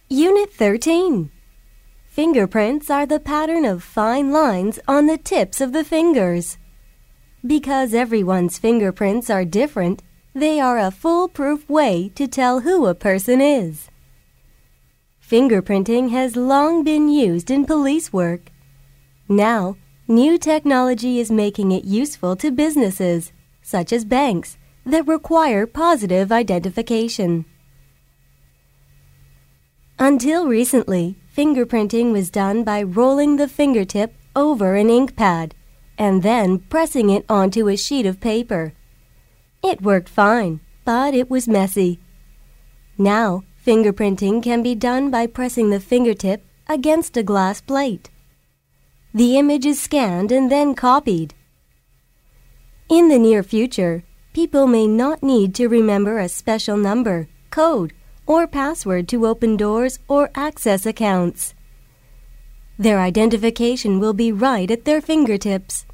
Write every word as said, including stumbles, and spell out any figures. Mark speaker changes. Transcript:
Speaker 1: Unit thirteen. Fingerprints are the pattern of fine lines on the tips of the fingers. Because everyone's fingerprints are different, they are a foolproof way to tell who a person is. Fingerprinting has long been used in police work. Now, new technology is making it useful to businesses, such as banks, that require positive identification. Until recently, fingerprinting was done by rolling the fingertip over an ink pad and then pressing it onto a sheet of paper. It worked fine, but it was messy. Now, fingerprinting can be done by pressing the fingertip against a glass plate. The image is scanned and then copied. In the near future, people may not need to remember a special number, code, or password to open doors or access accounts. Their identification will be right at their fingertips.